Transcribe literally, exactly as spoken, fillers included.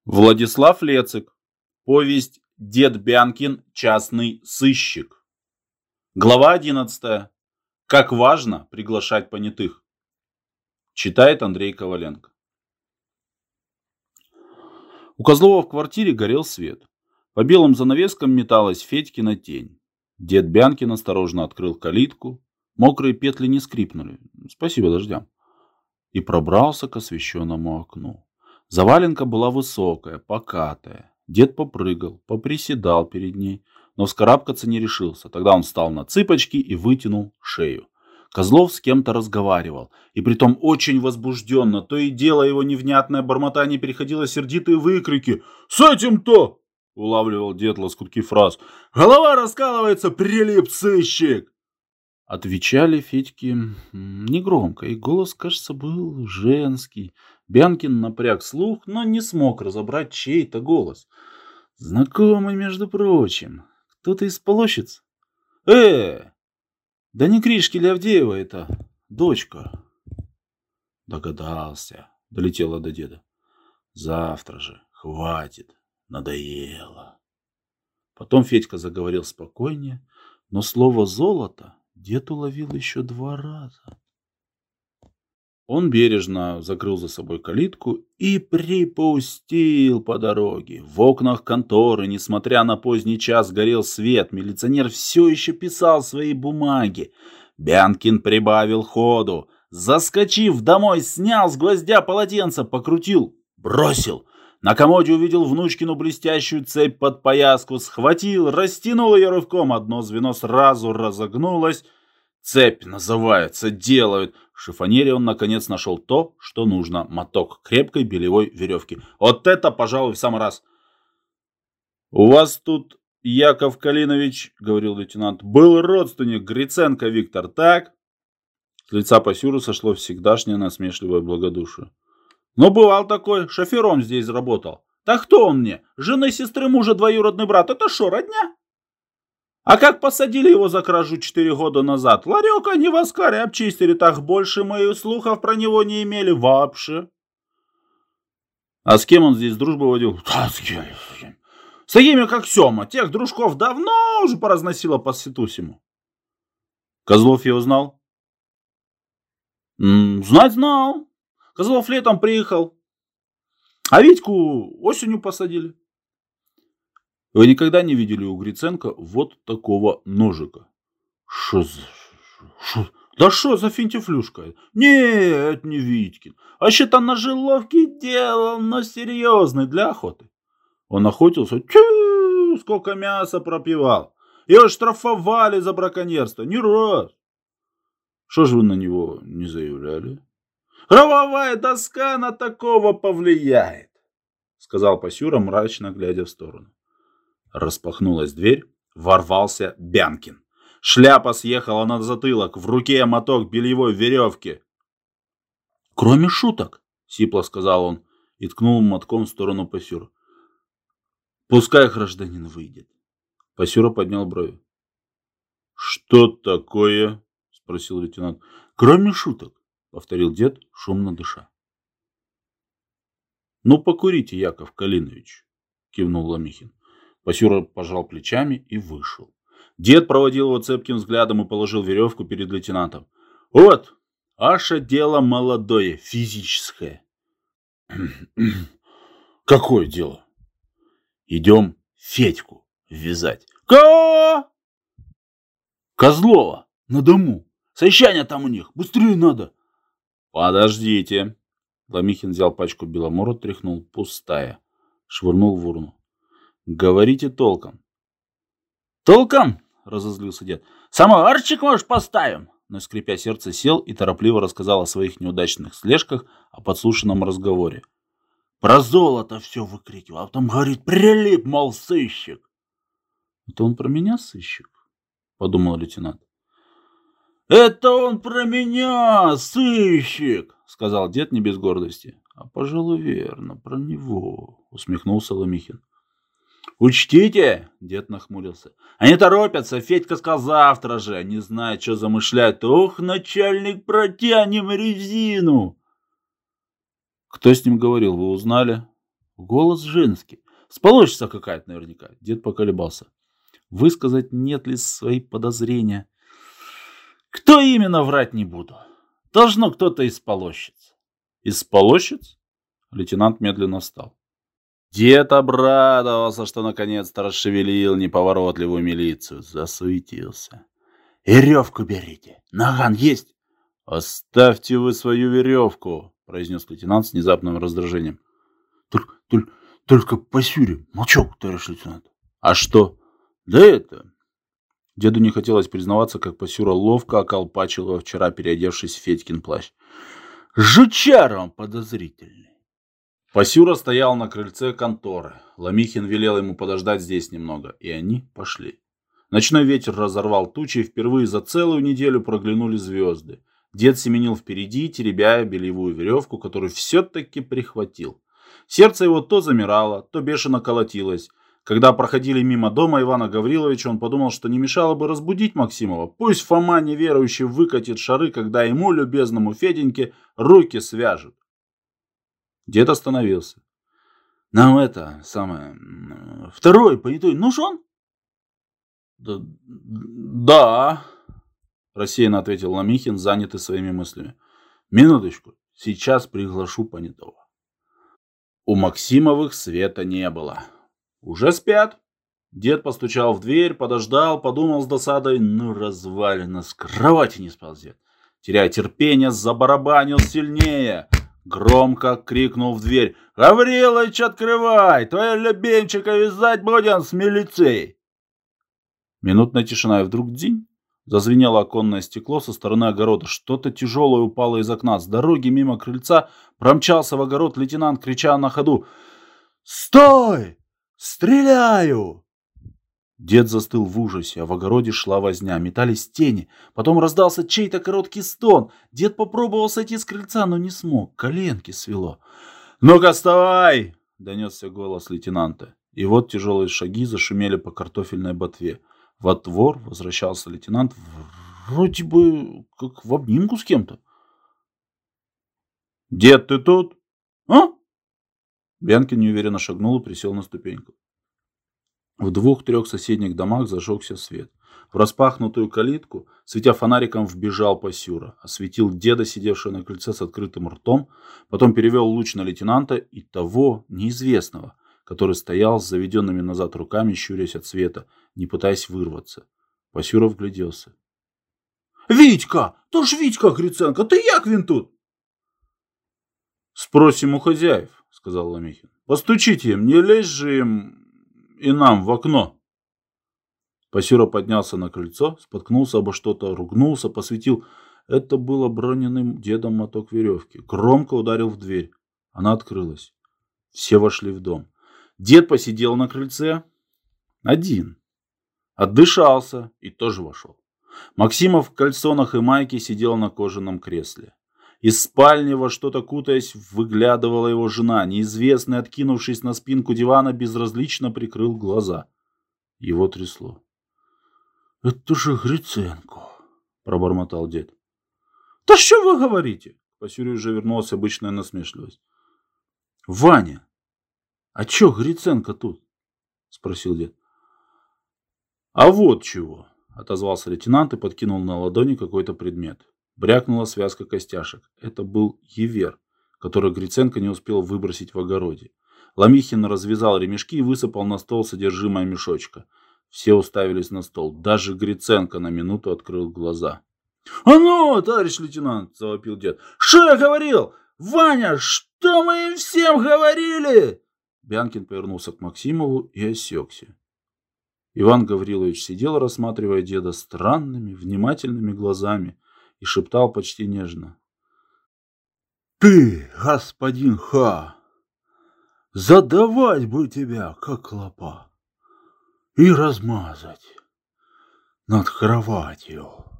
Владислав Лецик. Повесть «Дед Бянкин. Частный сыщик». Глава одиннадцатая. Как важно приглашать понятых. Читает Андрей Коваленко. У Козлова в квартире горел свет. По белым занавескам металась Федькина тень. Дед Бянкин осторожно открыл калитку. Мокрые петли не скрипнули. Спасибо дождям. И пробрался к освещенному окну. Заваленка была высокая, покатая. Дед попрыгал, поприседал перед ней, но вскарабкаться не решился. Тогда он встал на цыпочки и вытянул шею. Козлов с кем-то разговаривал, и притом очень возбужденно. То и дело его невнятное бормотание переходило в сердитые выкрики. «С этим-то!» — улавливал дед лоскутки фраз. «Голова раскалывается, прилип сыщик!» Отвечали Федьке негромко, и голос, кажется, был женский. Бянкин напряг слух, но не смог разобрать чей-то голос. Знакомый, между прочим. Кто-то из полощиц? Э, да не Кришки Лявдеева это, дочка. Догадался, долетело до деда. Завтра же, хватит, надоело. Потом Федька заговорил спокойнее, но слово «золото» дед уловил еще два раза. Он бережно закрыл за собой калитку и припустил по дороге. В окнах конторы, несмотря на поздний час, горел свет. Милиционер все еще писал свои бумаги. Бянкин прибавил ходу. Заскочив домой, снял с гвоздя полотенце, покрутил, бросил. На комоде увидел внучкину блестящую цепь под пояску, схватил, растянул ее рывком. Одно звено сразу разогнулось. Цепь называется, делают. В шифонере он наконец нашел то, что нужно. Моток крепкой белевой веревки. Вот это, пожалуй, в самый раз. У вас тут, Яков Калинович, говорил лейтенант, был родственник Гриценко Виктор, так? С лица Пасюры сошло всегдашнее насмешливое благодушие. Ну, бывал такой, шофером здесь работал. Так кто он мне? Жены сестры мужа двоюродный брат. Это шо, родня? А как посадили его за кражу четыре года назад? Ларек они в Аскаре обчистили, так больше мы и слухов про него не имели вообще. А с кем он здесь дружбу водил? Да, с кем? С такими, как Сема. Тех дружков давно уже поразносило по Сетусиму. Козлов его знал? М-м, знать знал. Козлов летом приехал. А Витьку осенью посадили. Вы никогда не видели у Гриценко вот такого ножика? Шо за... Шо... Да что за финтифлюшка? Нет, не Витькин. А что-то ножеловки делал, но серьезный, для охоты. Он охотился, тю, сколько мяса пропивал. Его штрафовали за браконьерство, не раз. Что же вы на него не заявляли? Гробовая доска на такого повлияет, сказал Пасюра, мрачно глядя в сторону. Распахнулась дверь, ворвался Бянкин. Шляпа съехала на затылок, в руке моток бельевой веревки. «Кроме шуток», — сипло сказал он и ткнул мотком в сторону Пасюра. «Пускай гражданин выйдет». Пасюра поднял брови. «Что такое?» — спросил лейтенант. «Кроме шуток», — повторил дед, шумно дыша. «Ну, покурите, Яков Калинович», — кивнул Ломихин. Пасюра пожал плечами и вышел. Дед проводил его цепким взглядом и положил веревку перед лейтенантом. «Вот, ваше дело молодое, физическое». «Какое дело?» «Идем Федьку вязать». «Кого?» «Козлова, на дому. Совещание там у них, быстрее надо». «Подождите». Ломихин взял пачку беломора, тряхнул, пустая, швырнул в урну. «Говорите толком». «Толком?» — разозлился дед. «Самоварчик, может, поставим?» Но, скрипя сердце, сел и торопливо рассказал о своих неудачных слежках, о подслушанном разговоре. Про золото все выкрикивал, а потом говорит, прилип, мол, сыщик. «Это он про меня сыщик?» — подумал лейтенант. «Это он про меня, сыщик!» — сказал дед не без гордости. «А, пожалуй, верно, про него», — усмехнулся Ломихин. «Учтите!» — дед нахмурился. «Они торопятся, Федька сказал завтра же, не знает, что замышляют. Ох, начальник, протянем резину!» «Кто с ним говорил, вы узнали?» Голос женский. Сполощется какая-то наверняка. Дед поколебался. Высказать нет ли свои подозрения? Кто именно, врать не буду. Должно кто-то из полощиц. Из полощиц? Лейтенант медленно встал. Дед обрадовался, что наконец-то расшевелил неповоротливую милицию. Засуетился. Веревку берите. Наган есть? Оставьте вы свою веревку, произнес лейтенант с внезапным раздражением. Только, только, только по сюре. Молчок, товарищ лейтенант. А что? Да это... Деду не хотелось признаваться, как Пасюра ловко околпачил его вчера, переодевшись в Федькин плащ. Жучара он подозрительный. Пасюра стоял на крыльце конторы. Ломихин велел ему подождать здесь немного, и они пошли. Ночной ветер разорвал тучи, и впервые за целую неделю проглянули звезды. Дед семенил впереди, теребя бельевую веревку, которую все-таки прихватил. Сердце его то замирало, то бешено колотилось. Когда проходили мимо дома Ивана Гавриловича, он подумал, что не мешало бы разбудить Максимова. Пусть Фома неверующий выкатит шары, когда ему, любезному Феденьке, руки свяжут. Дед остановился. Нам это, самое, второй понятой нужен? Да, да, рассеянно ответил Ломихин, занятый своими мыслями. Минуточку, сейчас приглашу понятого. У Максимовых света не было. Уже спят. Дед постучал в дверь, подождал, подумал с досадой. Ну, развалина, с кровати не сползет. Теряя терпение, забарабанил сильнее. Громко крикнул в дверь. Гаврилович, открывай! Твоя любимчика вязать будем с милицией. Минутная тишина, и вдруг день. Зазвенело оконное стекло со стороны огорода. Что-то тяжелое упало из окна. С дороги мимо крыльца промчался в огород лейтенант, крича на ходу. «Стой! Стреляю!» Дед застыл в ужасе, а в огороде шла возня. Метались тени. Потом раздался чей-то короткий стон. Дед попробовал сойти с крыльца, но не смог. Коленки свело. «Ну-ка, вставай!» — донесся голос лейтенанта. И вот тяжелые шаги зашумели по картофельной ботве. Во двор возвращался лейтенант, вроде бы как в обнимку с кем-то. «Дед, ты тут? А?» Бянкин неуверенно шагнул и присел на ступеньку. В двух-трех соседних домах зажегся свет. В распахнутую калитку, светя фонариком, вбежал Пасюра, осветил деда, сидевшего на крыльце с открытым ртом, потом перевел луч на лейтенанта и того неизвестного, который стоял с заведенными назад руками, щурясь от света, не пытаясь вырваться. Пасюра вгляделся. «Витька! То ж Витька Гриценко! Ты як він тут?» «Спросим у хозяев», — сказал Ломихин. «Постучите им, не лезь же им и нам в окно». Пасюра поднялся на крыльцо, споткнулся обо что-то, ругнулся, посветил. Это был оброненным дедом моток веревки. Громко ударил в дверь. Она открылась. Все вошли в дом. Дед посидел на крыльце. Один. Отдышался и тоже вошел. Максимов в кальсонах и майке сидел на кожаном кресле. Из спальни во что-то кутаясь выглядывала его жена. Неизвестный, откинувшись на спинку дивана, безразлично прикрыл глаза. Его трясло. «Это же Гриценко», — пробормотал дед. «Да что вы говорите?» По Сюре уже вернулась обычная насмешливость. «Ваня, а чё Гриценко тут?» — спросил дед. «А вот чего», — отозвался лейтенант и подкинул на ладони какой-то предмет. Брякнула связка костяшек. Это был евер, который Гриценко не успел выбросить в огороде. Ломихин развязал ремешки и высыпал на стол содержимое мешочка. Все уставились на стол. Даже Гриценко на минуту открыл глаза. «А ну, товарищ лейтенант!» — завопил дед. «Что я говорил? Ваня, что мы им всем говорили?» Бянкин повернулся к Максимову и осекся. Иван Гаврилович сидел, рассматривая деда странными, внимательными глазами, и шептал почти нежно. «Ты, господин Ха, задавать бы тебя, как клопа, и размазать над кроватью».